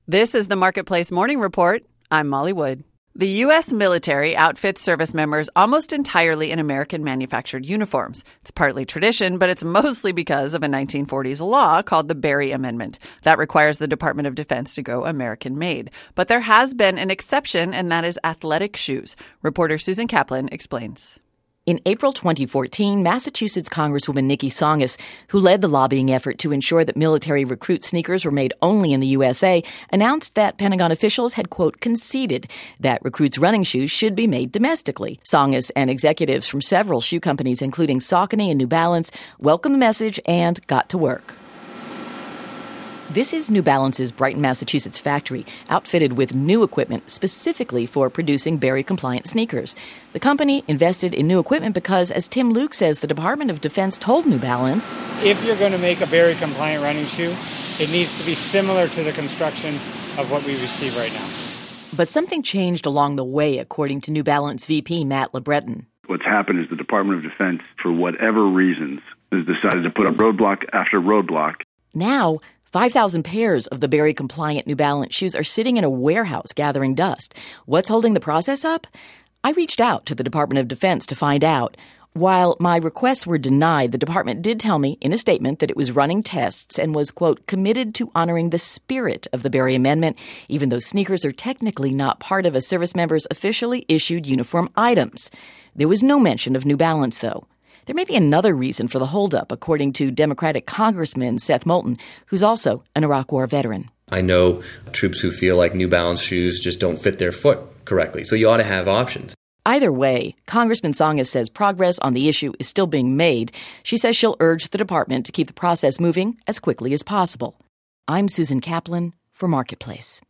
This is the Marketplace Morning Report. I'm Molly Wood. The U.S. military outfits service members almost entirely in American-manufactured uniforms. It's partly tradition, but it's mostly because of a 1940s law called the Berry Amendment. That requires the Department of Defense to go American-made. But there has been an exception, and that is athletic shoes. Reporter Susan Kaplan explains. In April 2014, Massachusetts Congresswoman Nikki Tsongas, who led the lobbying effort to ensure that military recruit sneakers were made only in the USA, announced that Pentagon officials had, quote, conceded that recruits' running shoes should be made domestically. Tsongas and executives from several shoe companies, including Saucony and New Balance, welcomed the message and got to work. This is New Balance's Brighton, Massachusetts factory, outfitted with new equipment specifically for producing Berry-compliant sneakers. The company invested in new equipment because, as Tim Luke says, the Department of Defense told New Balance, if you're going to make a Berry-compliant running shoe, it needs to be similar to the construction of what we receive right now. But something changed along the way, according to New Balance VP Matt LeBreton. What's happened is the Department of Defense, for whatever reasons, has decided to put up roadblock after roadblock. Now, 5,000 pairs of the Berry-compliant New Balance shoes are sitting in a warehouse gathering dust. What's holding the process up? I reached out to the Department of Defense to find out. While my requests were denied, the department did tell me in a statement that it was running tests and was, quote, committed to honoring the spirit of the Berry Amendment, even though sneakers are technically not part of a service member's officially issued uniform items. There was no mention of New Balance, though. There may be another reason for the holdup, according to Democratic Congressman Seth Moulton, who's also an Iraq War veteran. I know troops who feel like New Balance shoes just don't fit their foot correctly, so you ought to have options. Either way, Congressman Tsongas says progress on the issue is still being made. She says she'll urge the department to keep the process moving as quickly as possible. I'm Susan Kaplan for Marketplace.